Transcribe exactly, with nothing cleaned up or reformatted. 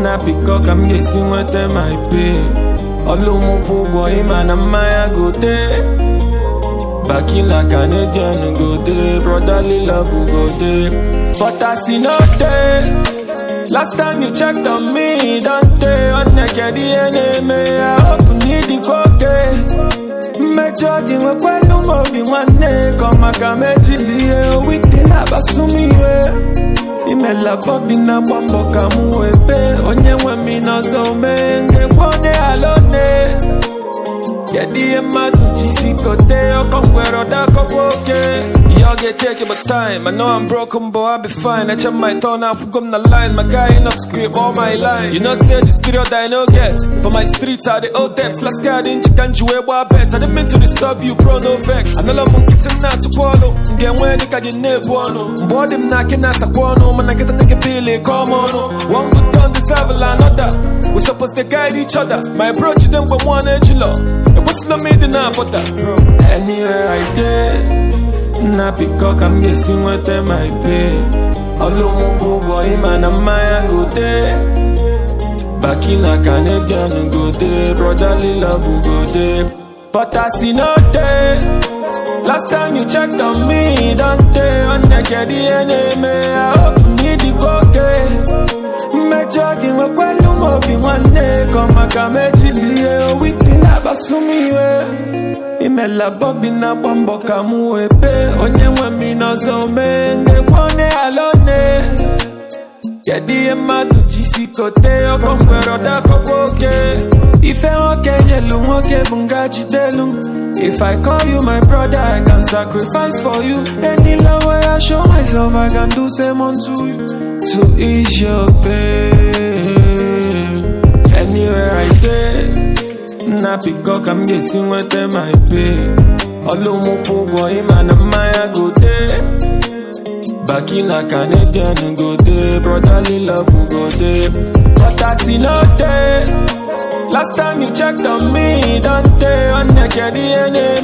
na pick-up, I'm guessing what them might pay. Olumu pugo ima na maya go day. Back in la Canadian go day. Brotherly love go day. But I see no day. Last time you checked on me, don't they? On naked D N A, me I hope you need the coke. Me jogging with when no more be one day. Come a kameji liye, we did not basumi we. Imela bobi na bombo kamu wepe. Onye wemi no so menge pone alone. Yedi ema tuchisi kote o kongwero da koboke. Y'all get taken but time. I know I'm broken but I'll be fine. I check my tone up, come the line. My guy ain't not script all my line. You know say this period I know get. For my streets are the old depths. Last guy didn't you can't you wear what bet. I didn't mean to disturb you bro, no vex. I know I'm getting not to follow. Get when you can get near one. Board him knocking at a corner. Man I get a nigga feeling come on. One good turn deserve another. We supposed to guide each other. My approach to them but one edge low. What's the made in a butter? Anywhere I did, na pick-up, I'm guessing what they might pay. Olumu pugo ima na maya go day. Back in la Canadian go day. Brotherly love go day. But I see no day. Last time you checked on me, don't they? On naked D N A, me I hope you need the coke. Me jogging with when you mo be one day. Come a kameji liye, we did not basumi we. Imela bobi na bombo kamu wepe. Onye wemi no so menge pone alone. Yedi ema tuchisi kote o kongwero da koboke. Ife oke yelu oke bungaji delu. If I call you my brother, I can sacrifice for you. Any love way I show myself, I can do same unto you. To ease your pain. Anywhere I get, na pick-up, I'm guessing what they might pay. Olumu pugo ima na maya go day. Back in la Canadian go day. Brotherly love go day. But I see no day. Last time you checked on me, don't they? On naked D N A,